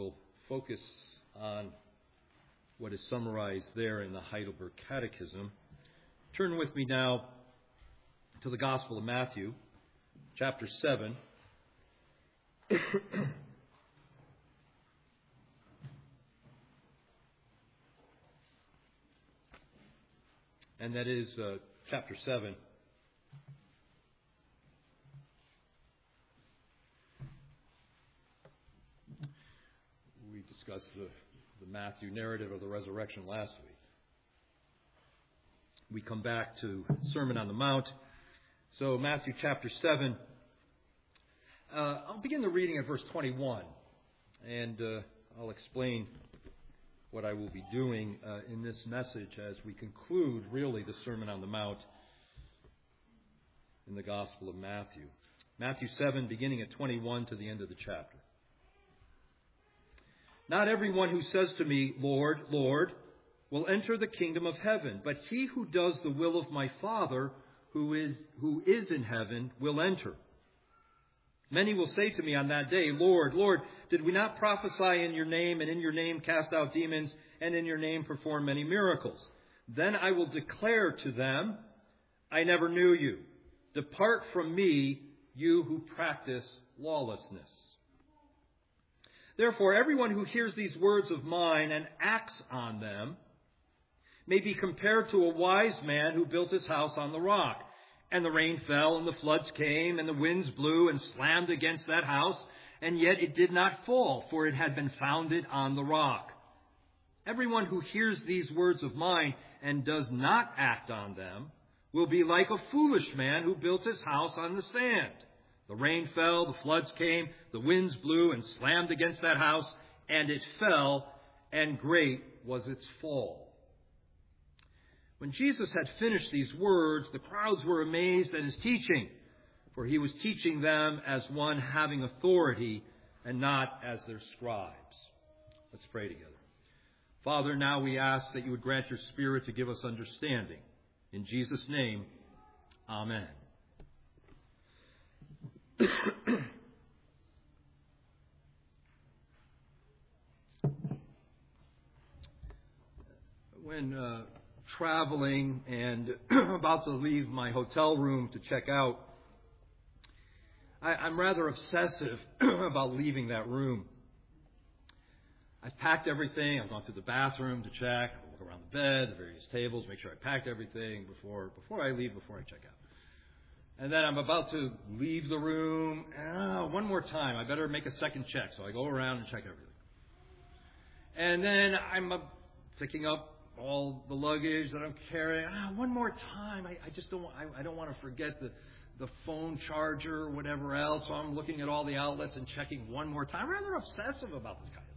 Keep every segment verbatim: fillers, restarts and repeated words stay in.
will focus on what is summarized there in the Heidelberg Catechism. Turn with me now to the Gospel of Matthew, chapter seven. And that is uh, chapter seven. We discussed the, the Matthew narrative of the resurrection last week. We come back to Sermon on the Mount. So Matthew chapter seven. Uh, I'll begin the reading at verse twenty-one. And uh, I'll explain what I will be doing uh, in this message as we conclude, really, the Sermon on the Mount in the Gospel of Matthew. Matthew seven, beginning at twenty-one to the end of the chapter. Not everyone who says to me, Lord, Lord, will enter the kingdom of heaven, but he who does the will of my Father who is, who is in heaven will enter. Many will say to me on that day, Lord, Lord, did we not prophesy in your name, and in your name cast out demons, and in your name perform many miracles? Then I will declare to them, I never knew you. Depart from me, you who practice lawlessness. Therefore, everyone who hears these words of mine and acts on them may be compared to a wise man who built his house on the rock. And the rain fell, and the floods came, and the winds blew and slammed against that house, and yet it did not fall, for it had been founded on the rock. Everyone who hears these words of mine and does not act on them will be like a foolish man who built his house on the sand. The rain fell, the floods came, the winds blew and slammed against that house, and it fell, and great was its fall. When Jesus had finished these words, the crowds were amazed at his teaching, for he was teaching them as one having authority and not as their scribes. Let's pray together. Father, now we ask that you would grant your Spirit to give us understanding. In Jesus' name, amen. When uh, traveling and about to leave my hotel room to check out, I, I'm rather obsessive about leaving that room. I've packed everything. I've gone to the bathroom to check. I look around the bed, the various tables, make sure I packed everything before before I leave, before I check out. And then I'm about to leave the room. Oh, one more time. I better make a second check. So I go around and check everything. And then I'm uh, picking up all the luggage that I'm carrying. Ah, one more time. I, I just don't want, I, I don't want to forget the, the phone charger or whatever else. So I'm looking at all the outlets and checking one more time. I'm rather obsessive about this kind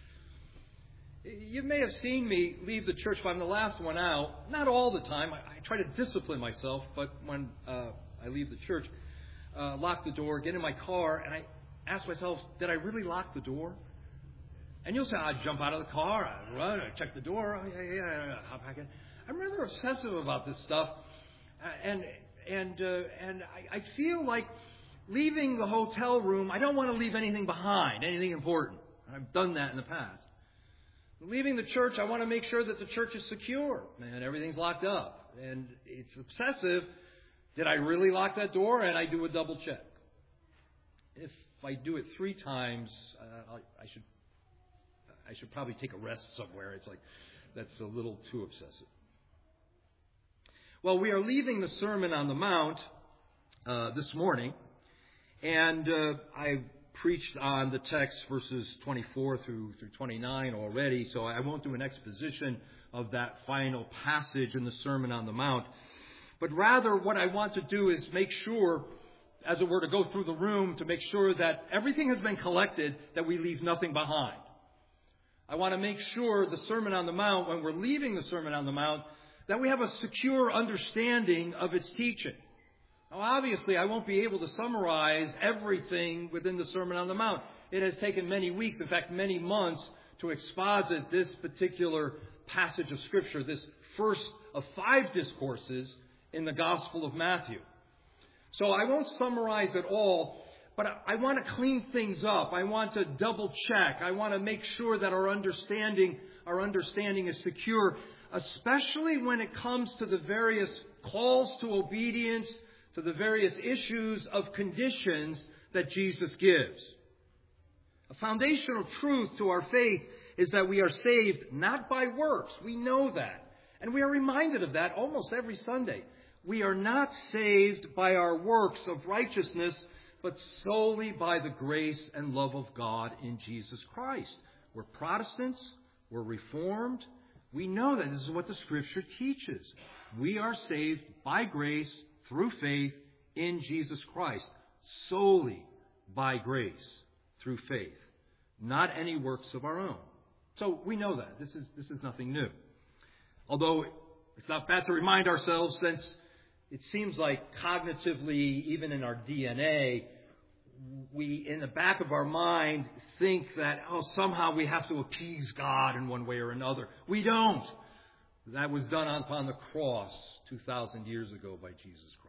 of thing. You may have seen me leave the church, but I'm the last one out. Not all the time. I, I try to discipline myself, but when uh, I leave the church, uh, lock the door, get in my car, and I ask myself, did I really lock the door? And you'll say, I jump out of the car, I run, I check the door, oh, yeah, yeah, yeah, hop back in. I'm rather obsessive about this stuff, uh, and and uh, and I, I feel like leaving the hotel room, I don't want to leave anything behind, anything important. I've done that in the past. Leaving the church, I want to make sure that the church is secure and everything's locked up. And it's obsessive. Did I really lock that door? And I do a double check. If I do it three times, uh, I, I should I should probably take a rest somewhere. It's like that's a little too obsessive. Well, we are leaving the Sermon on the Mount uh, this morning, and uh, I preached on the text verses twenty-four through through twenty-nine already, so I won't do an exposition of that final passage in the Sermon on the Mount. But rather, what I want to do is make sure, as it were, to go through the room to make sure that everything has been collected, that we leave nothing behind. I want to make sure the Sermon on the Mount, when we're leaving the Sermon on the Mount, that we have a secure understanding of its teaching. Now, obviously, I won't be able to summarize everything within the Sermon on the Mount. It has taken many weeks, in fact, many months, to exposit this particular passage of Scripture, this first of five discourses in the Gospel of Matthew. So I won't summarize it all, but I, I want to clean things up. I want to double check. I want to make sure that our understanding, our understanding is secure, especially when it comes to the various calls to obedience, to the various issues of conditions that Jesus gives. A foundational truth to our faith is that we are saved not by works. We know that. And we are reminded of that almost every Sunday. We are not saved by our works of righteousness, but solely by the grace and love of God in Jesus Christ. We're Protestants. We're Reformed. We know that this is what the Scripture teaches. We are saved by grace through faith in Jesus Christ. Solely by grace through faith. Not any works of our own. So we know that. This is, this is nothing new. Although it's not bad to remind ourselves, since it seems like cognitively, even in our D N A, we, in the back of our mind, think that, oh, somehow we have to appease God in one way or another. We don't. That was done upon the cross two thousand years ago by Jesus Christ.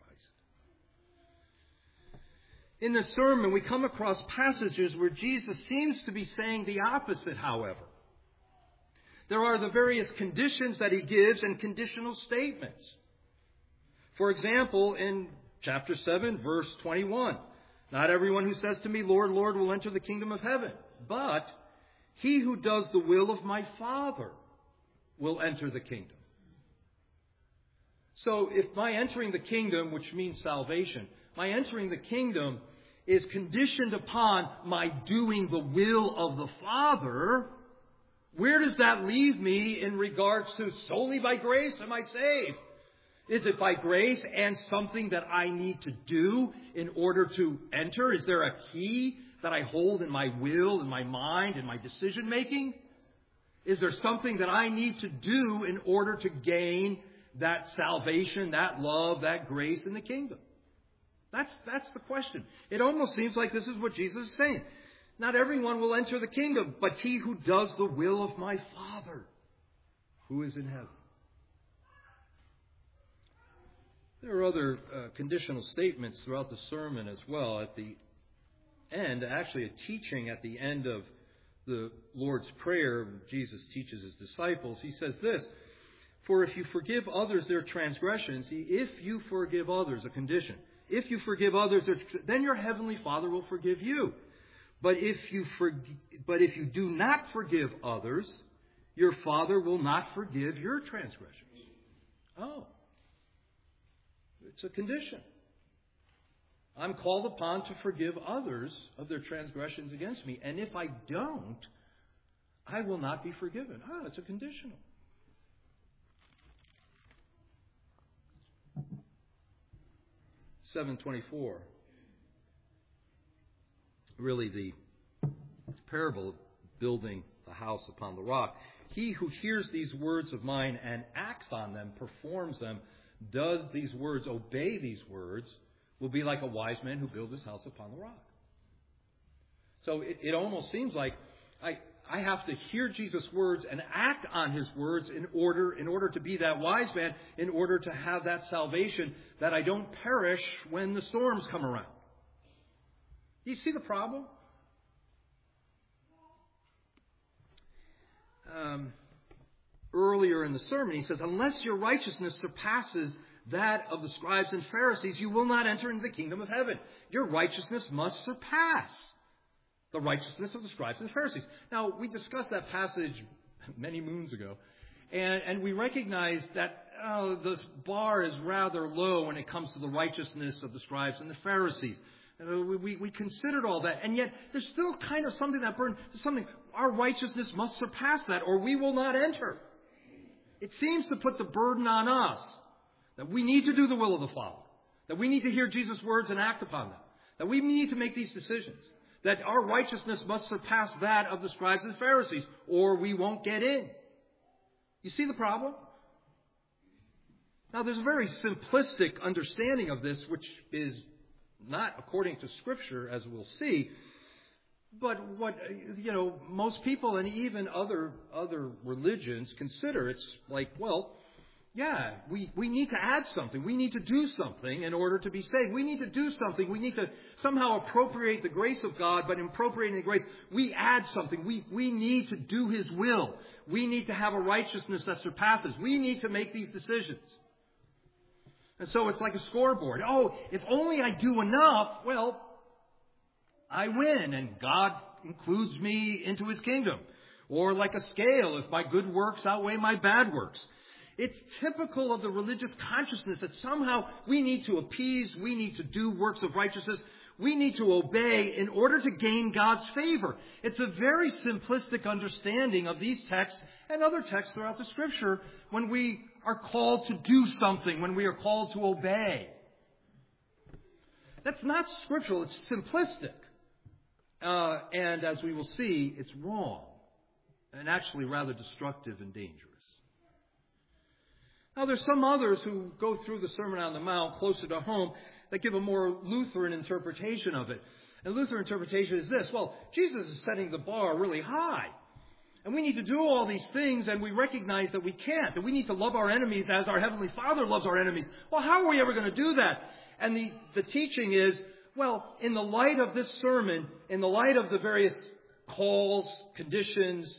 In the sermon, we come across passages where Jesus seems to be saying the opposite, however. There are the various conditions that he gives and conditional statements. For example, in chapter seven, verse twenty-one, not everyone who says to me, Lord, Lord, will enter the kingdom of heaven, but he who does the will of my Father will enter the kingdom. So if my entering the kingdom, which means salvation, my entering the kingdom is conditioned upon my doing the will of the Father, where does that leave me in regards to solely by grace am I saved? Is it by grace and something that I need to do in order to enter? Is there a key that I hold in my will, in my mind, in my decision making? Is there something that I need to do in order to gain that salvation, that love, that grace in the kingdom? That's, that's the question. It almost seems like this is what Jesus is saying. Not everyone will enter the kingdom, but he who does the will of my Father who is in heaven. There are other uh, conditional statements throughout the sermon as well. At the end, actually a teaching at the end of the Lord's Prayer, Jesus teaches his disciples. He says this, for if you forgive others their transgressions, if you forgive others, a condition, if you forgive others, then your heavenly Father will forgive you. But if you forg- but if you do not forgive others, your Father will not forgive your transgressions. Oh. It's a condition. I'm called upon to forgive others of their transgressions against me. And if I don't, I will not be forgiven. Ah, it's a conditional. seven twenty-four. Really the parable of building the house upon the rock. He who hears these words of mine and acts on them, performs them, does these words, obey these words, will be like a wise man who builds his house upon the rock. So it, it almost seems like I, I have to hear Jesus' words and act on his words in order, in order to be that wise man, in order to have that salvation, that I don't perish when the storms come around. Do you see the problem? Um, earlier in the sermon, he says, unless your righteousness surpasses that of the scribes and Pharisees, you will not enter into the kingdom of heaven. Your righteousness must surpass the righteousness of the scribes and Pharisees. Now, we discussed that passage many moons ago, and, and we recognize that oh, this bar is rather low when it comes to the righteousness of the scribes and the Pharisees. Uh, we, we, we considered all that, and yet there's still kind of something that burns, something, our righteousness must surpass that, or we will not enter. It seems to put the burden on us that we need to do the will of the Father, that we need to hear Jesus' words and act upon them, that we need to make these decisions, that our righteousness must surpass that of the scribes and Pharisees, or we won't get in. You see the problem? Now, there's a very simplistic understanding of this, which is not according to Scripture, as we'll see, but what, you know, most people and even other other religions consider. It's like, well, Yeah, we, we need to add something. We need to do something in order to be saved. We need to do something. We need to somehow appropriate the grace of God, but in appropriating the grace, we add something. We, we need to do His will. We need to have a righteousness that surpasses. We need to make these decisions. And so it's like a scoreboard. Oh, if only I do enough, well, I win, and God includes me into His kingdom. Or like a scale, if my good works outweigh my bad works. It's typical of the religious consciousness that somehow we need to appease, we need to do works of righteousness, we need to obey in order to gain God's favor. It's a very simplistic understanding of these texts and other texts throughout the Scripture when we are called to do something, when we are called to obey. That's not scriptural, it's simplistic. Uh, and as we will see, it's wrong and actually rather destructive and dangerous. Now, there's some others who go through the Sermon on the Mount closer to home that give a more Lutheran interpretation of it. And Lutheran interpretation is this: well, Jesus is setting the bar really high. And we need to do all these things, and we recognize that we can't. That we need to love our enemies as our Heavenly Father loves our enemies. Well, how are we ever going to do that? And the, the teaching is, well, in the light of this sermon, in the light of the various calls, conditions,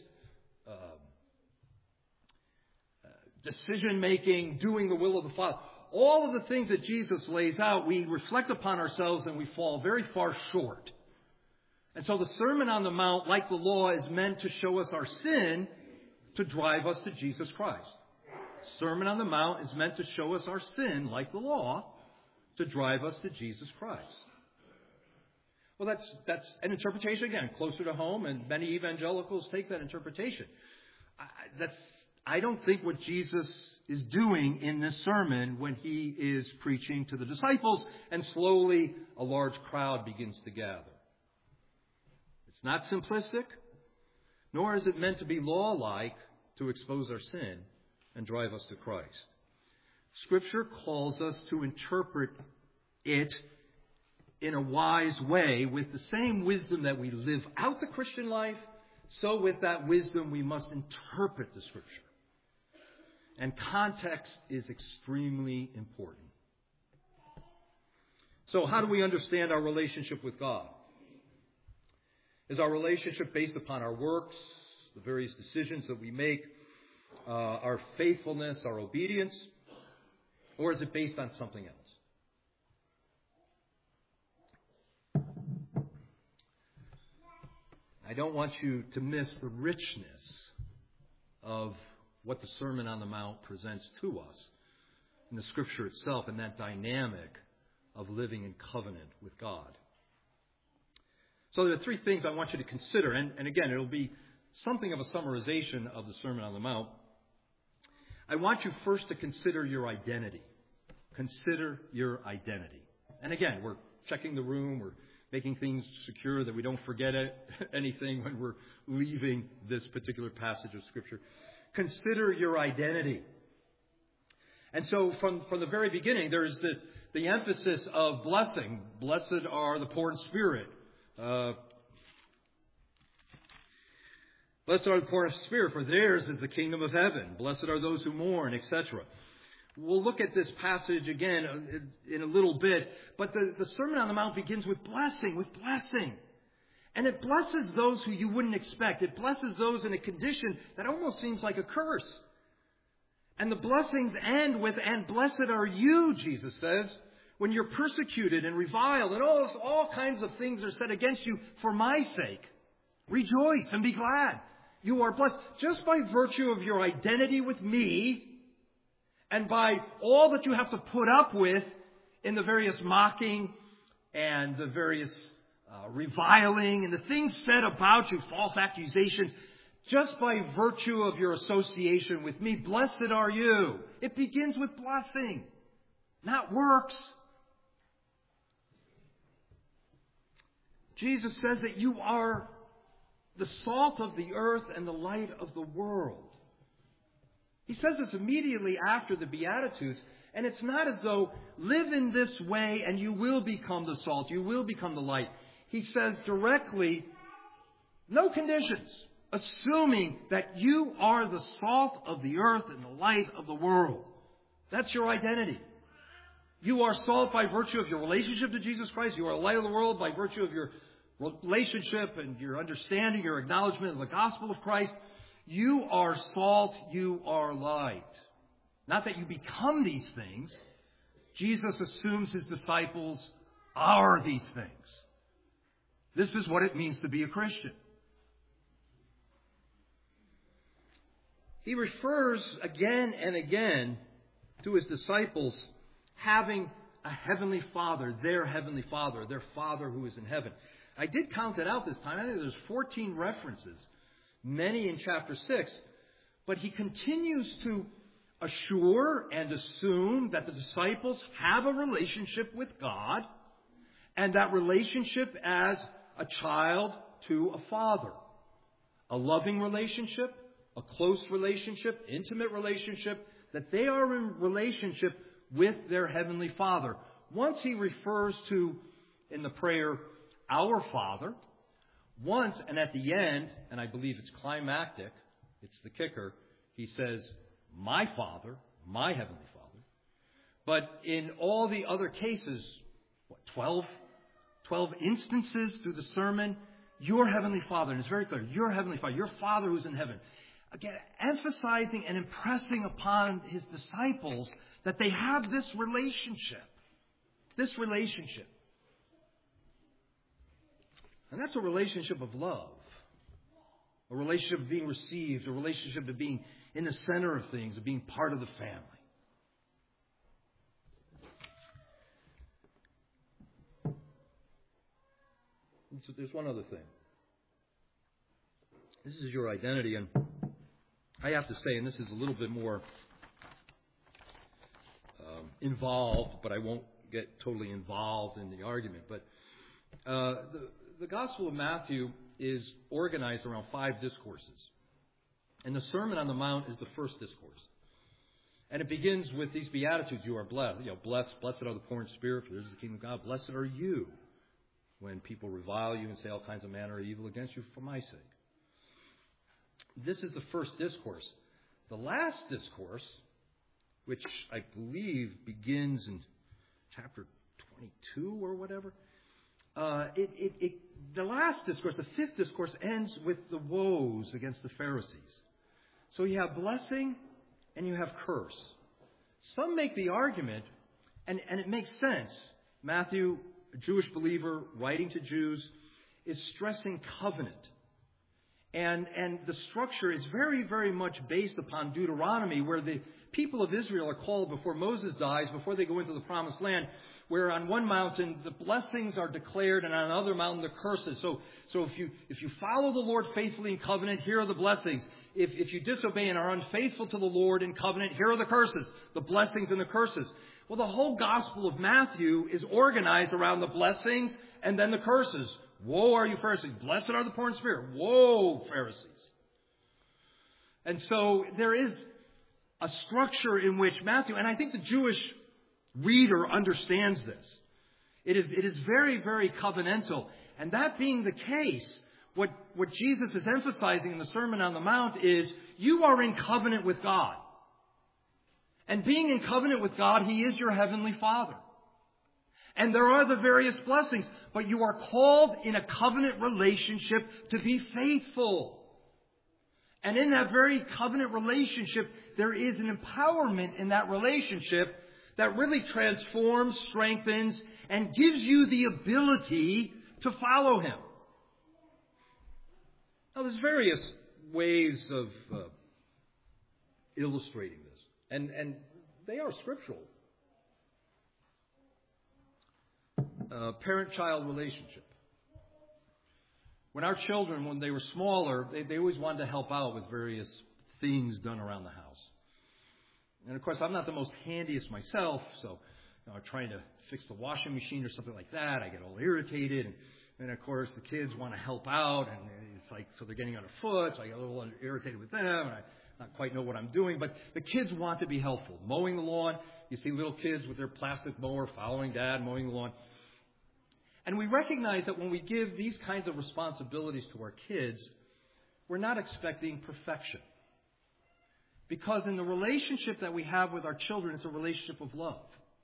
decision-making, doing the will of the Father. All of the things that Jesus lays out, we reflect upon ourselves and we fall very far short. And so the Sermon on the Mount, like the law, is meant to show us our sin to drive us to Jesus Christ. Sermon on the Mount is meant to show us our sin, like the law, to drive us to Jesus Christ. Well, that's that's an interpretation, again, closer to home, and many evangelicals take that interpretation. I, that's I don't think what Jesus is doing in this sermon when He is preaching to the disciples and slowly a large crowd begins to gather. It's not simplistic, nor is it meant to be law-like to expose our sin and drive us to Christ. Scripture calls us to interpret it in a wise way with the same wisdom that we live out the Christian life. So with that wisdom, we must interpret the Scripture. And context is extremely important. So how do we understand our relationship with God? Is our relationship based upon our works, the various decisions that we make, uh, our faithfulness, our obedience, or is it based on something else? I don't want you to miss the richness of what the Sermon on the Mount presents to us in the Scripture itself and that dynamic of living in covenant with God. So there are three things I want you to consider. And, and again, it'll be something of a summarization of the Sermon on the Mount. I want you first to consider your identity. Consider your identity. And again, we're checking the room. We're making things secure that we don't forget anything when we're leaving this particular passage of Scripture. Consider your identity. And so from, from the very beginning, there's the, the emphasis of blessing. Blessed are the poor in spirit. Uh, Blessed are the poor in spirit, for theirs is the kingdom of heaven. Blessed are those who mourn, et cetera. We'll look at this passage again in a little bit. But the, the Sermon on the Mount begins with blessing, with blessing. And it blesses those who you wouldn't expect. It blesses those in a condition that almost seems like a curse. And the blessings end with, and blessed are you, Jesus says, when you're persecuted and reviled and all, all kinds of things are said against you for my sake. Rejoice and be glad. You are blessed just by virtue of your identity with me and by all that you have to put up with in the various mocking and the various uh, reviling and the things said about you, false accusations. Just by virtue of your association with me, blessed are you. It begins with blessing, not works. Jesus says that you are the salt of the earth and the light of the world. He says this immediately after the Beatitudes, and it's not as though live in this way and you will become the salt, you will become the light. He says directly, no conditions, assuming that you are the salt of the earth and the light of the world. That's your identity. You are salt by virtue of your relationship to Jesus Christ. You are the light of the world by virtue of your relationship and your understanding, your acknowledgement of the gospel of Christ. You are salt. You are light. Not that you become these things. Jesus assumes his disciples are these things. This is what it means to be a Christian. He refers again and again to his disciples having a heavenly Father, their heavenly Father, their Father who is in heaven. I did count it out this time. I think there's fourteen references, many in chapter six. But he continues to assure and assume that the disciples have a relationship with God, and that relationship as a child to a father. A loving relationship, a close relationship, intimate relationship, that they are in relationship with their heavenly Father. Once he refers to, in the prayer, our Father. Once, and at the end, and I believe it's climactic, it's the kicker, he says, my Father, my heavenly Father. But in all the other cases, what, twelve? twelve instances through the sermon, your heavenly Father, and it's very clear, your heavenly Father, your Father who's in heaven. Again, emphasizing and impressing upon his disciples that they have this relationship. This relationship. And that's a relationship of love. A relationship of being received. A relationship of being in the center of things. Of being part of the family. And so there's one other thing. This is your identity. And I have to say, and this is a little bit more um, involved, but I won't get totally involved in the argument. But uh, the, the Gospel of Matthew is organized around five discourses. And the Sermon on the Mount is the first discourse. And it begins with these Beatitudes. You are blessed. You know, blessed, blessed are the poor in spirit, for theirs is the kingdom of God. Blessed are you when people revile you and say all kinds of manner of evil against you for my sake. This is the first discourse. The last discourse, which I believe begins in chapter twenty-two or whatever, uh, it, it, it, the last discourse, the fifth discourse, ends with the woes against the Pharisees. So you have blessing and you have curse. Some make the argument, and, and it makes sense. Matthew, a Jewish believer writing to Jews, is stressing covenant. And, and the structure is very, very much based upon Deuteronomy, where the people of Israel are called before Moses dies, before they go into the promised land, where on one mountain the blessings are declared and on another mountain the curses. So, so if you if you follow the Lord faithfully in covenant, here are the blessings. If, if you disobey and are unfaithful to the Lord in covenant, here are the curses, the blessings and the curses. Well, the whole Gospel of Matthew is organized around the blessings and then the curses. Woe are you, Pharisees. Blessed are the poor in spirit. Woe, Pharisees. And so there is a structure in which Matthew, and I think the Jewish reader understands this. It is, it is very, very covenantal. And that being the case, what, what Jesus is emphasizing in the Sermon on the Mount is you are in covenant with God. And being in covenant with God, He is your heavenly Father. And there are the various blessings, but you are called in a covenant relationship to be faithful. And in that very covenant relationship, there is an empowerment in that relationship that really transforms, strengthens, and gives you the ability to follow Him. Now, there's various ways of uh, illustrating this, and, and they are scriptural. Uh, parent-child relationship. When our children, when they were smaller, they, they always wanted to help out with various things done around the house. And of course, I'm not the most handiest myself, so you know, trying to fix the washing machine or something like that, I get all irritated. And, and of course, the kids want to help out, and it's like, so they're getting underfoot, so I get a little irritated with them, and I not quite know what I'm doing. But the kids want to be helpful. Mowing the lawn, you see little kids with their plastic mower following dad, mowing the lawn. And we recognize that when we give these kinds of responsibilities to our kids, we're not expecting perfection. Because in the relationship that we have with our children, it's a relationship of love.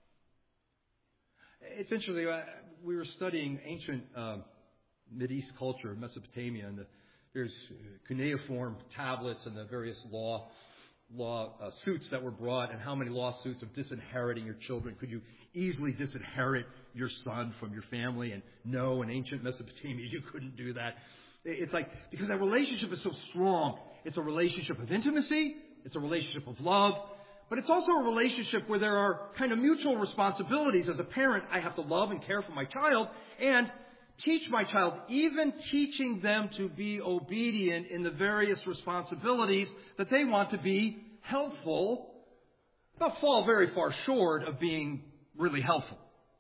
It's interesting. We were studying ancient uh, Mideast culture, Mesopotamia, and the, there's cuneiform tablets and the various law law uh, suits that were brought, and how many lawsuits of disinheriting your children. Could you easily disinherit your son from your family? And no, in ancient Mesopotamia, you couldn't do that. It's like, because that relationship is so strong. It's a relationship of intimacy. It's a relationship of love. But it's also a relationship where there are kind of mutual responsibilities. As a parent, I have to love and care for my child and teach my child, even teaching them to be obedient in the various responsibilities that they want to be helpful, but fall very far short of being really helpful.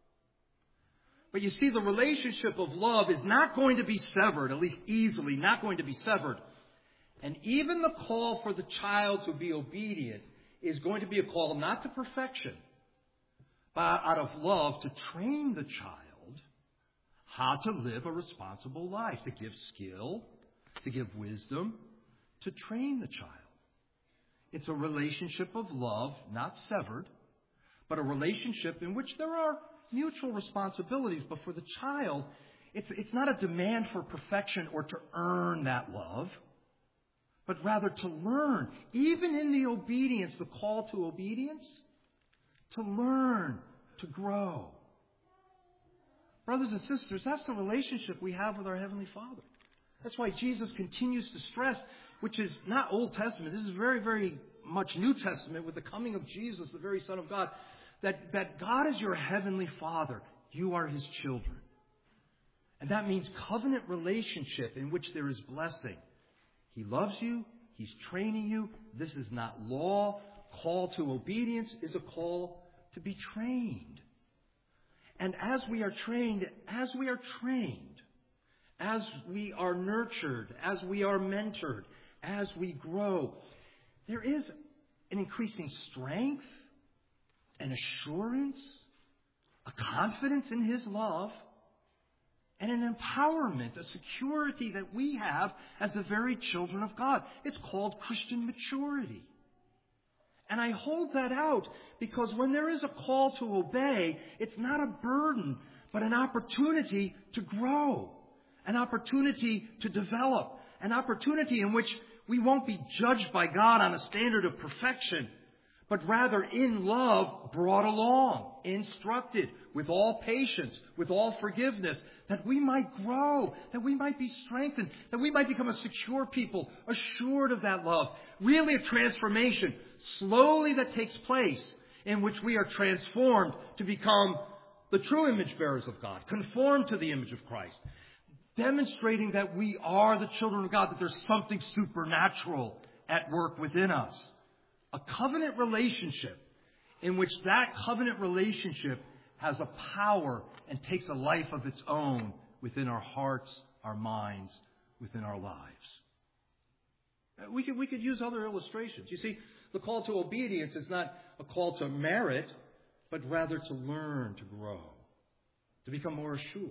But you see, the relationship of love is not going to be severed, at least easily, not going to be severed. And even the call for the child to be obedient is going to be a call not to perfection, but out of love to train the child how to live a responsible life, to give skill, to give wisdom, to train the child. It's a relationship of love, not severed, but a relationship in which there are mutual responsibilities. But for the child, it's, it's not a demand for perfection or to earn that love, but rather to learn, even in the obedience, the call to obedience, to learn, to grow. Brothers and sisters, that's the relationship we have with our Heavenly Father. That's why Jesus continues to stress, which is not Old Testament, this is very, very much New Testament with the coming of Jesus, the very Son of God, that, that God is your Heavenly Father. You are His children. And that means covenant relationship in which there is blessing. He loves you. He's training you. This is not law. Call to obedience is a call to be trained. And as we are trained, as we are trained, as we are nurtured, as we are mentored, as we grow, there is an increasing strength, an assurance, a confidence in His love, and an empowerment, a security that we have as the very children of God. It's called Christian maturity. And I hold that out because when there is a call to obey, it's not a burden, but an opportunity to grow, an opportunity to develop, an opportunity in which we won't be judged by God on a standard of perfection, but rather in love brought along, instructed, with all patience, with all forgiveness, that we might grow, that we might be strengthened, that we might become a secure people, assured of that love. Really a transformation, slowly that takes place, in which we are transformed to become the true image bearers of God, conformed to the image of Christ, demonstrating that we are the children of God, that there's something supernatural at work within us. A covenant relationship in which that covenant relationship has a power and takes a life of its own within our hearts, our minds, within our lives. We could, we could use other illustrations. You see, the call to obedience is not a call to merit, but rather to learn, to grow, to become more assured.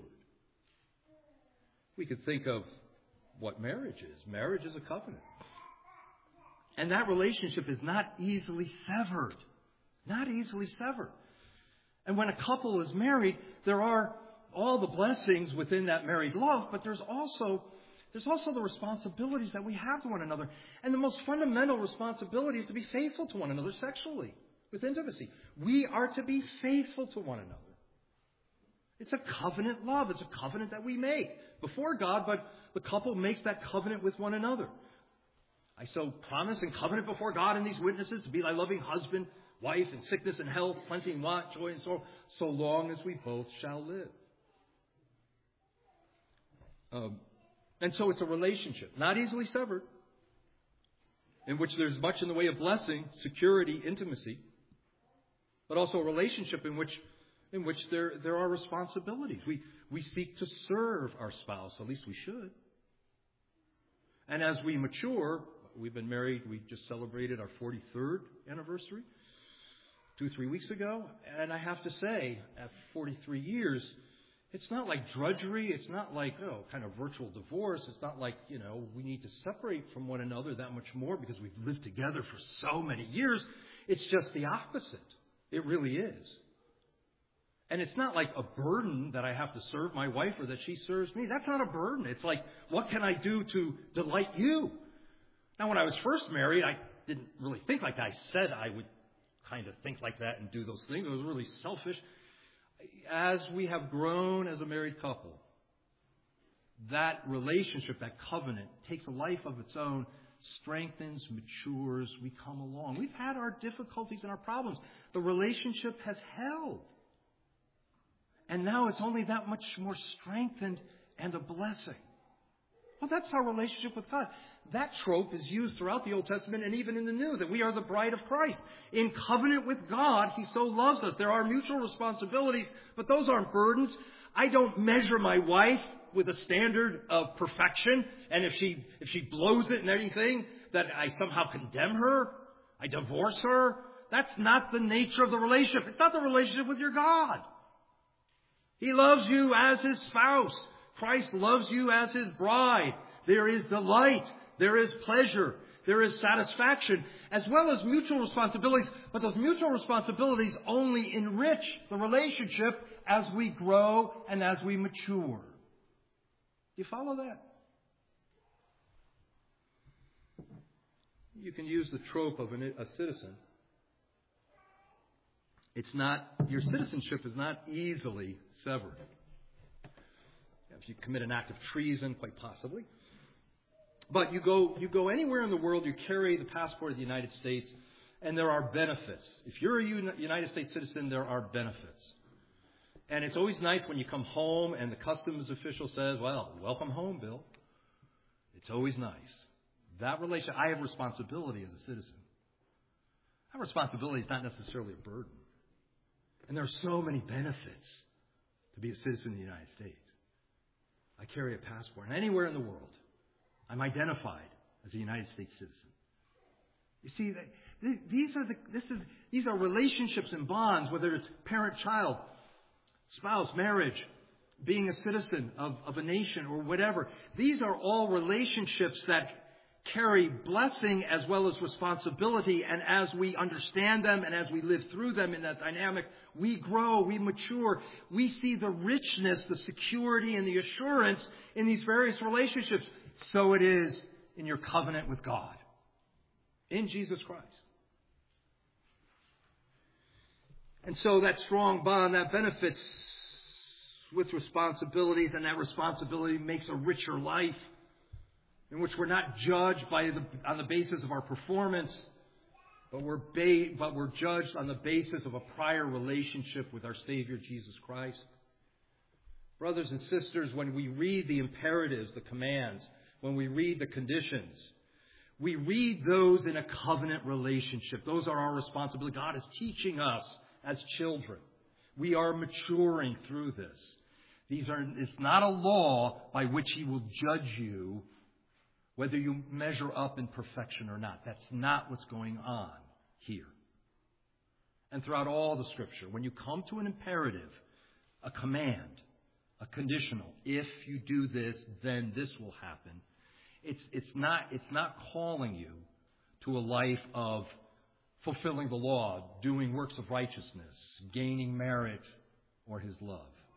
We could think of what marriage is. Marriage is a covenant. And that relationship is not easily severed. Not easily severed. And when a couple is married, there are all the blessings within that married love, but there's also there's also the responsibilities that we have to one another. And the most fundamental responsibility is to be faithful to one another sexually, with intimacy. We are to be faithful to one another. It's a covenant love. It's a covenant that we make before God, but the couple makes that covenant with one another. I so promise and covenant before God and these witnesses to be thy loving husband, wife, in sickness and health, plenty and want, joy and sorrow, so long as we both shall live. Um, and so it's a relationship, not easily severed, in which there's much in the way of blessing, security, intimacy, but also a relationship in which in which there, there are responsibilities. We, we seek to serve our spouse, at least we should. And as we mature, we've been married, we just celebrated our forty-third anniversary two, three weeks ago. And I have to say, at forty-three years, It's not like drudgery. It's not like, oh, kind of virtual divorce. It's not like, you know, we need to separate from one another that much more because we've lived together for so many years. It's just the opposite. It really is. And it's not like a burden that I have to serve my wife or that she serves me. That's not a burden. It's like, what can I do to delight you? Now, when I was first married, I didn't really think like that. I said I would kind of think like that and do those things. It was really selfish. As we have grown as a married couple, that relationship, that covenant, takes a life of its own, strengthens, matures, we come along. We've had our difficulties and our problems. The relationship has held. And now it's only that much more strengthened and a blessing. Well, that's our relationship with God. That trope is used throughout the Old Testament and even in the New, that we are the bride of Christ. In covenant with God, He so loves us. There are mutual responsibilities, but those aren't burdens. I don't measure my wife with a standard of perfection, and if she if she blows it in anything, that I somehow condemn her, I divorce her. That's not the nature of the relationship. It's not the relationship with your God. He loves you as His spouse. Christ loves you as His bride. There is delight. There is pleasure. There is satisfaction, as well as mutual responsibilities. But those mutual responsibilities only enrich the relationship as we grow and as we mature. Do you follow that? You can use the trope of an, a citizen. It's not, your citizenship is not easily severed. If you commit an act of treason, quite possibly. But you go, you go anywhere in the world, you carry the passport of the United States, and there are benefits. If you're a United States citizen, there are benefits. And it's always nice when you come home and the customs official says, well, welcome home, Bill. It's always nice. That relation, I have responsibility as a citizen. That responsibility is not necessarily a burden. And there are so many benefits to be a citizen of the United States. I carry a passport. And anywhere in the world, I'm identified as a United States citizen. You see, these are the, this is, these are relationships and bonds, whether it's parent-child, spouse, marriage, being a citizen of, of a nation or whatever. These are all relationships that carry blessing as well as responsibility. And as we understand them and as we live through them in that dynamic, we grow, we mature. We see the richness, the security, and the assurance in these various relationships. So it is in your covenant with God, in Jesus Christ. And so that strong bond, that benefits with responsibilities, and that responsibility makes a richer life in which we're not judged by the, on the basis of our performance, but we're, ba- but we're judged on the basis of a prior relationship with our Savior, Jesus Christ. Brothers and sisters, when we read the imperatives, the commands, when we read the conditions, we read those in a covenant relationship. Those are our responsibility. God is teaching us as children. We are maturing through this. These are, it's not a law by which He will judge you whether you measure up in perfection or not. That's not what's going on here. And throughout all the Scripture, when you come to an imperative, a command, a conditional, if you do this, then this will happen. It's, it's not, it's not calling you to a life of fulfilling the law, doing works of righteousness, gaining merit, or His love.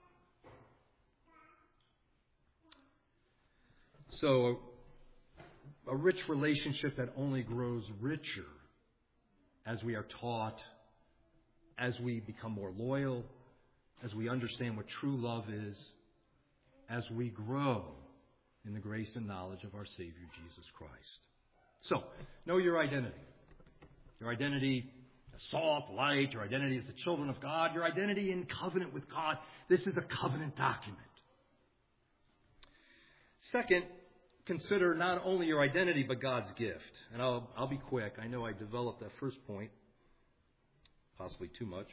So, a rich relationship that only grows richer as we are taught, as we become more loyal, as we understand what true love is, as we grow in the grace and knowledge of our Savior, Jesus Christ. So, know your identity. Your identity as salt, light, your identity as the children of God, your identity in covenant with God. This is a covenant document. Second, consider not only your identity, but God's gift. And I'll, I'll be quick. I know I developed that first point, possibly too much.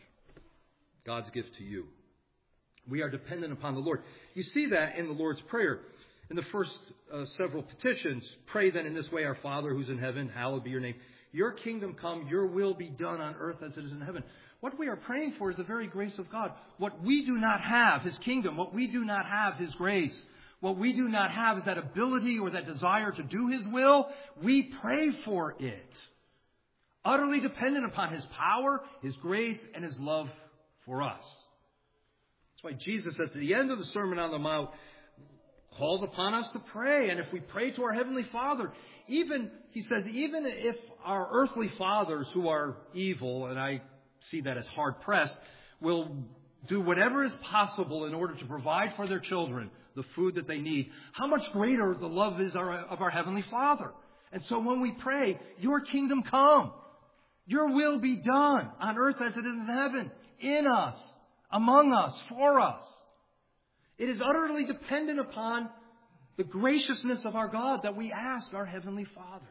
God's gift to you. We are dependent upon the Lord. You see that in the Lord's Prayer. In the first uh, several petitions, pray then in this way, Our Father who's in heaven, hallowed be your name. Your kingdom come, your will be done on earth as it is in heaven. What we are praying for is the very grace of God. What we do not have, His kingdom, what we do not have, His grace, what we do not have is that ability or that desire to do His will. We pray for it. Utterly dependent upon His power, His grace, and His love for us. That's why Jesus at the end of the Sermon on the Mount calls upon us to pray. And if we pray to our Heavenly Father, even, He says, even if our earthly fathers who are evil, and I see that as hard-pressed, will do whatever is possible in order to provide for their children the food that they need, how much greater the love is of our Heavenly Father. And so when we pray, your kingdom come, your will be done on earth as it is in heaven, in us, among us, for us. It is utterly dependent upon the graciousness of our God that we ask our Heavenly Father.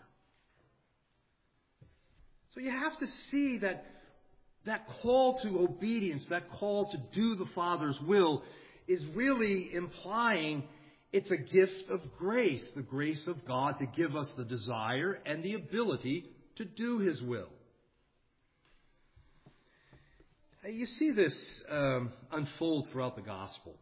So you have to see that that call to obedience, that call to do the Father's will, is really implying it's a gift of grace, the grace of God to give us the desire and the ability to do His will. You see this um, unfold throughout the gospel.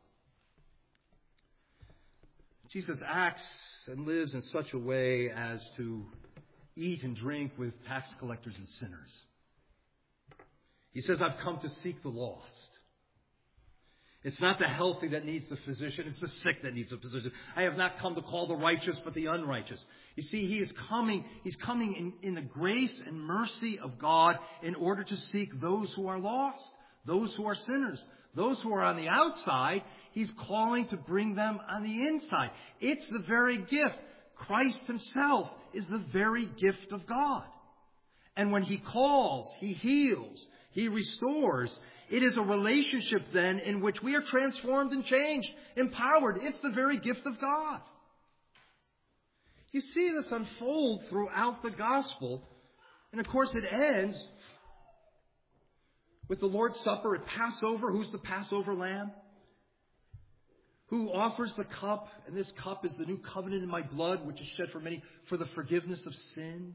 Jesus acts and lives in such a way as to eat and drink with tax collectors and sinners. He says, I've come to seek the lost. It's not the healthy that needs the physician, it's the sick that needs a physician. I have not come to call the righteous, but the unrighteous. You see, He is coming, He's coming in, in the grace and mercy of God in order to seek those who are lost, those who are sinners, those who are on the outside. He's calling to bring them on the inside. It's the very gift. Christ Himself is the very gift of God. And when He calls, He heals, He restores. It is a relationship then in which we are transformed and changed, empowered. It's the very gift of God. You see this unfold throughout the gospel. And of course it ends with the Lord's Supper at Passover. Who's the Passover lamb? Who offers the cup, and this cup is the new covenant in my blood, which is shed for many, for the forgiveness of sins.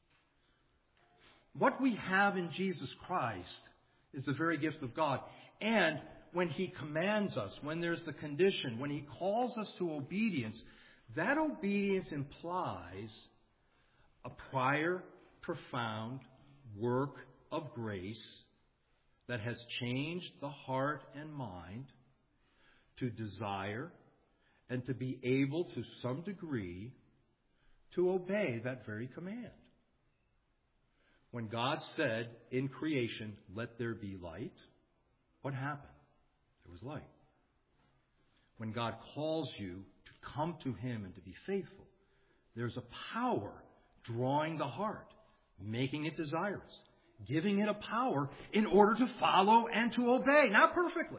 What we have in Jesus Christ is the very gift of God. And when He commands us, when there's the condition, when He calls us to obedience, that obedience implies a prior, profound work of grace that has changed the heart and mind to desire and to be able to some degree to obey that very command. When God said in creation, let there be light, what happened? There was light. When God calls you to come to Him and to be faithful, there's a power drawing the heart, making it desirous, giving it a power in order to follow and to obey. Not perfectly.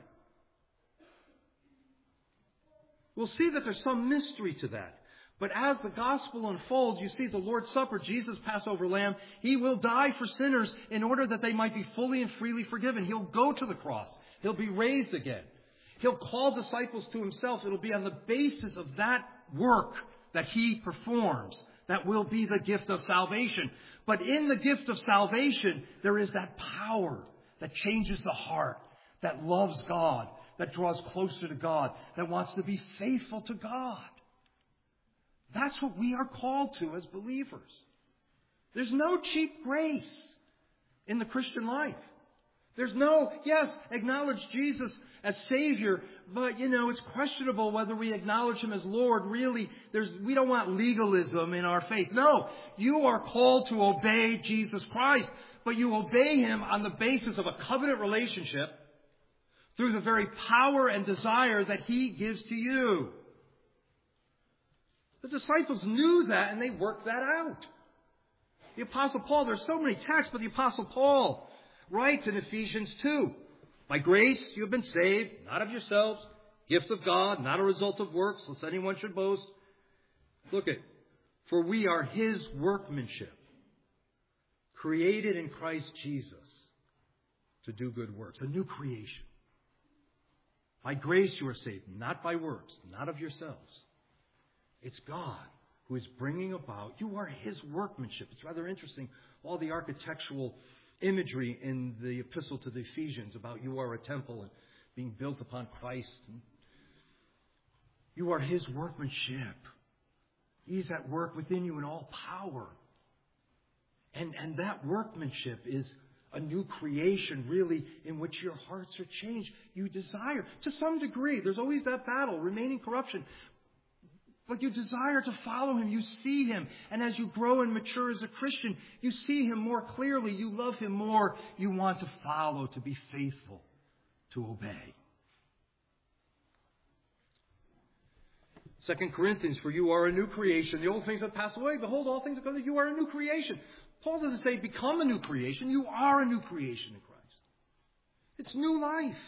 We'll see that there's some mystery to that. But as the gospel unfolds, you see the Lord's Supper, Jesus, Passover lamb, He will die for sinners in order that they might be fully and freely forgiven. He'll go to the cross. He'll be raised again. He'll call disciples to Himself. It'll be on the basis of that work that He performs that will be the gift of salvation. But in the gift of salvation, there is that power that changes the heart, that loves God, that draws closer to God, that wants to be faithful to God. That's what we are called to as believers. There's no cheap grace in the Christian life. There's no, yes, acknowledge Jesus as Savior, but, you know, it's questionable whether we acknowledge Him as Lord. Really, there's, we don't want legalism in our faith. No, you are called to obey Jesus Christ, but you obey Him on the basis of a covenant relationship through the very power and desire that He gives to you. The disciples knew that, and they worked that out. The Apostle Paul, there's so many texts, but the Apostle Paul writes in Ephesians two, by grace you have been saved, not of yourselves, gift of God, not a result of works, lest anyone should boast. Look at, for we are His workmanship, created in Christ Jesus to do good works, a new creation. By grace you are saved, not by works, not of yourselves. It's God who is bringing about. You are His workmanship. It's rather interesting, all the architectural imagery in the epistle to the Ephesians about you are a temple and being built upon Christ. You are His workmanship. He's at work within you in all power. And, and that workmanship is a new creation, really, in which your hearts are changed. You desire, to some degree, there's always that battle, remaining corruption. But you desire to follow Him. You see Him. And as you grow and mature as a Christian, you see Him more clearly. You love Him more. You want to follow, to be faithful, to obey. Second Corinthians, for you are a new creation. The old things have passed away. Behold, all things have come. You are a new creation. Paul doesn't say become a new creation. You are a new creation in Christ. It's new life.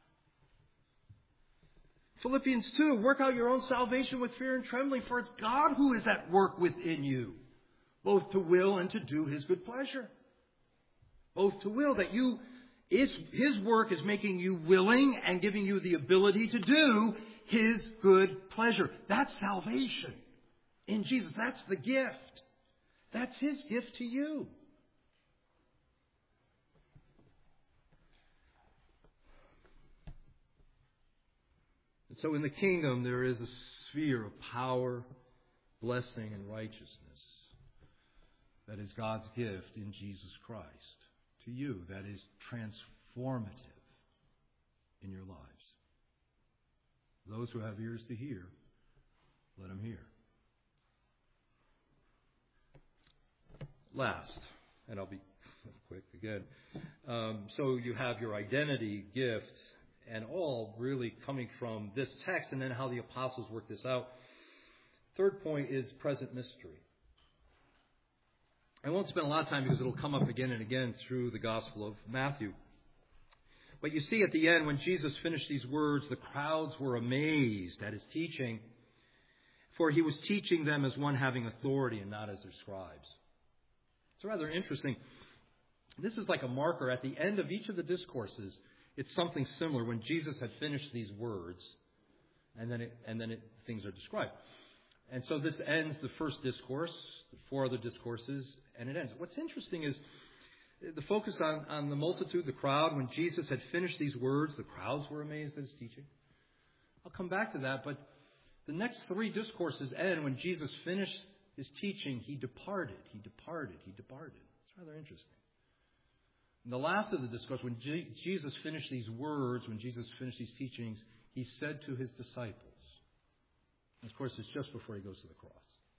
Philippians two, work out your own salvation with fear and trembling, for it's God who is at work within you, both to will and to do His good pleasure. Both to will, that you, is, His work is making you willing and giving you the ability to do His good pleasure. That's salvation in Jesus. That's the gift. That's His gift to you. And so in the kingdom, there is a sphere of power, blessing, and righteousness that is God's gift in Jesus Christ to you, that is transformative in your lives. Those who have ears to hear, let them hear. Last, and I'll be quick again. Um, so you have your identity, gift, and all really coming from this text, and then how the apostles work this out. Third point is present mystery. I won't spend a lot of time because it'll come up again and again through the Gospel of Matthew. But you see at the end, when Jesus finished these words, the crowds were amazed at His teaching, for He was teaching them as one having authority and not as their scribes. It's rather interesting. This is like a marker at the end of each of the discourses. It's something similar when Jesus had finished these words, and then it, and then it, things are described. And so this ends the first discourse, the four other discourses, and it ends. What's interesting is the focus on, on the multitude, the crowd. When Jesus had finished these words, the crowds were amazed at His teaching. I'll come back to that, but the next three discourses end when Jesus finished His teaching. He departed, He departed, He departed. It's rather interesting. And the last of the discourse, when G- Jesus finished these words, when Jesus finished these teachings, He said to His disciples, and of course it's just before He goes to the cross.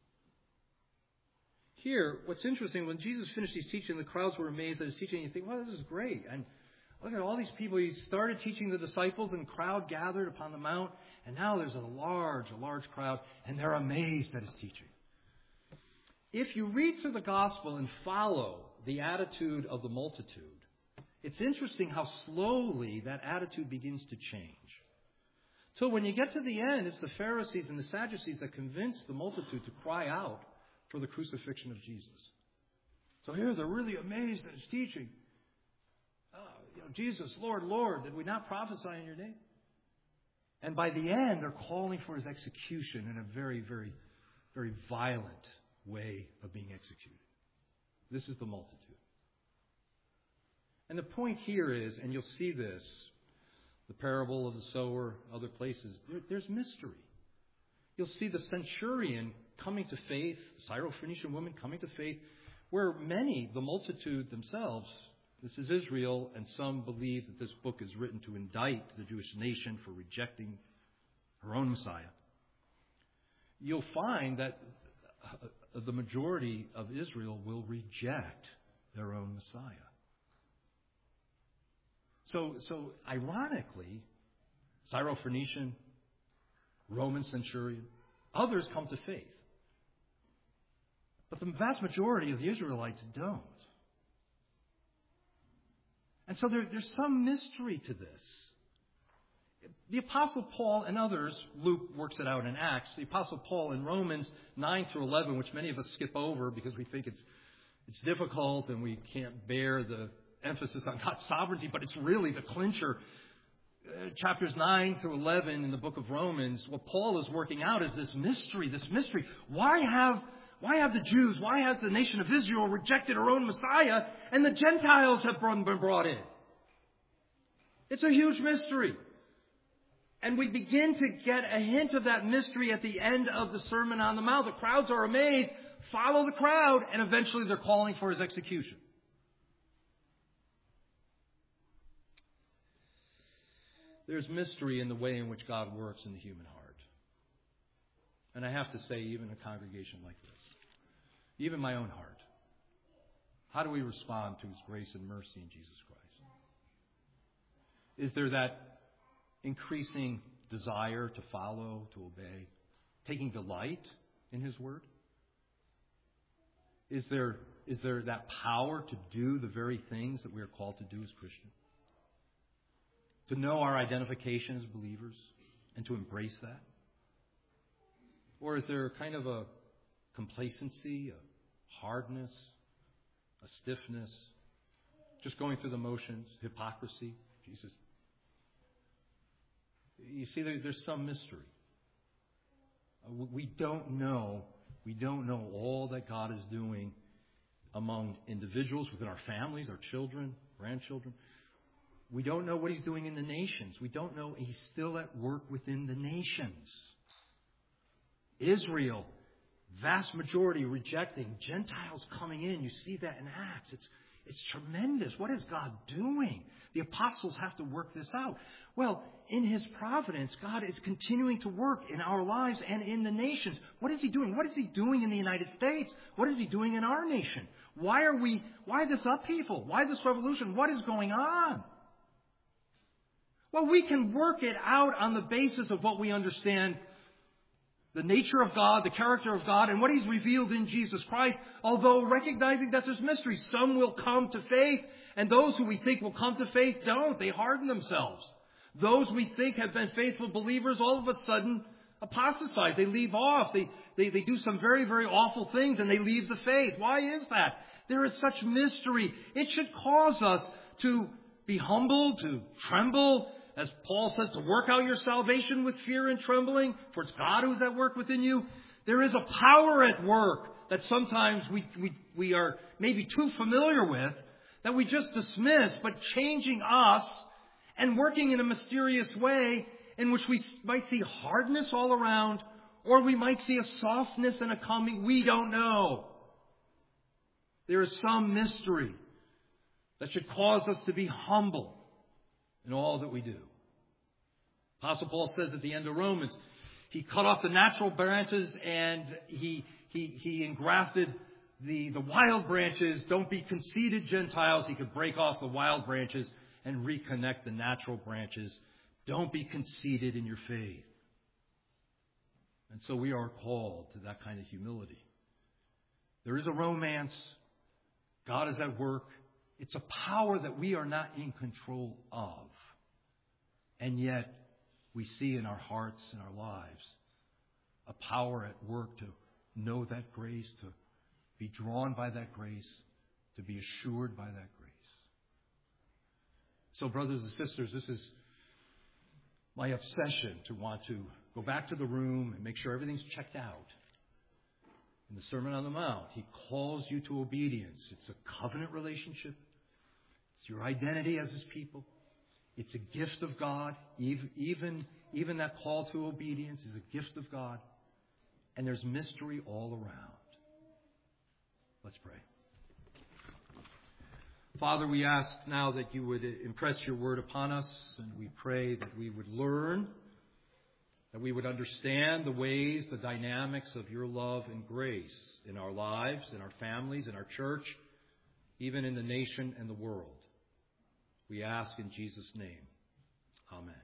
Here, what's interesting, when Jesus finished His teaching, the crowds were amazed at His teaching. You think, well, this is great. And look at all these people. He started teaching the disciples, and a crowd gathered upon the mount. And now there's a large, a large crowd, and they're amazed at His teaching. If you read through the gospel and follow the attitude of the multitude, it's interesting how slowly that attitude begins to change. So when you get to the end, it's the Pharisees and the Sadducees that convince the multitude to cry out for the crucifixion of Jesus. So here they're really amazed at His teaching. Oh, you know, Jesus, Lord, Lord, did we not prophesy in your name? And by the end, they're calling for His execution in a very, very, very violent way of being executed. This is the multitude. And the point here is, and you'll see this, the parable of the sower, other places, there, there's mystery. You'll see the centurion coming to faith, the Syrophoenician woman coming to faith, where many, the multitude themselves, this is Israel, and some believe that this book is written to indict the Jewish nation for rejecting her own Messiah. You'll find that the majority of Israel will reject their own Messiah. So, so ironically, Syrophoenician, Roman centurion, others come to faith. But the vast majority of the Israelites don't. And so there, there's some mystery to this. The Apostle Paul and others, Luke works it out in Acts, the Apostle Paul in Romans nine through eleven, which many of us skip over because we think it's it's difficult and we can't bear the emphasis on God's sovereignty, but it's really the clincher. uh, chapters nine through eleven in the book of Romans, what Paul is working out is this mystery, this mystery. Why have, why have the Jews, why has the nation of Israel rejected her own Messiah and the Gentiles have been brought in? It's a huge mystery. And we begin to get a hint of that mystery at the end of the Sermon on the Mount. The crowds are amazed, follow the crowd, and eventually they're calling for his execution. There's mystery in the way in which God works in the human heart. And I have to say, even a congregation like this, even my own heart, how do we respond to his grace and mercy in Jesus Christ? Is there that increasing desire to follow, to obey, taking delight in his word? Is there, is there that power to do the very things that we are called to do as Christians? To know our identification as believers and to embrace that? Or is there kind of a complacency, a hardness, a stiffness, just going through the motions, hypocrisy? Jesus. You see, there, there's some mystery. Uh, we don't know. We don't know all that God is doing among individuals, within our families, our children, grandchildren. We don't know what he's doing in the nations. We don't know he's still at work within the nations. Israel, vast majority rejecting. Gentiles coming in. You see that in Acts. It's, it's tremendous. What is God doing? The apostles have to work this out. Well, in his providence, God is continuing to work in our lives and in the nations. What is he doing? What is he doing in the United States? What is he doing in our nation? Why are we, why this upheaval? Why this revolution? What is going on? Well, we can work it out on the basis of what we understand the nature of God, the character of God, and what he's revealed in Jesus Christ, although recognizing that there's mystery. Some will come to faith, and those who we think will come to faith don't. They harden themselves. Those we think have been faithful believers all of a sudden apostatize. They leave off. They, they, they do some very, very awful things, and they leave the faith. Why is that? There is such mystery. It should cause us to be humble, to tremble, as Paul says, to work out your salvation with fear and trembling, for it's God who's at work within you. There is a power at work that sometimes we, we, we are maybe too familiar with, that we just dismiss, but changing us and working in a mysterious way in which we might see hardness all around, or we might see a softness and a coming. We don't know. There is some mystery that should cause us to be humble in all that we do. Apostle Paul says at the end of Romans, he cut off the natural branches and he he he engrafted the, the wild branches. Don't be conceited, Gentiles. He could break off the wild branches and reconnect the natural branches. Don't be conceited in your faith. And so we are called to that kind of humility. There is a romance. God is at work. It's a power that we are not in control of. And yet, we see in our hearts and our lives a power at work to know that grace, to be drawn by that grace, to be assured by that grace. So, brothers and sisters, this is my obsession to want to go back to the room and make sure everything's checked out. In the Sermon on the Mount, he calls you to obedience. It's a covenant relationship. It's your identity as his people. It's a gift of God. Even, even, even that call to obedience is a gift of God. And there's mystery all around. Let's pray. Father, we ask now that you would impress your word upon us, and we pray that we would learn, that we would understand the ways, the dynamics of your love and grace in our lives, in our families, in our church, even in the nation and the world. We ask in Jesus' name. Amen.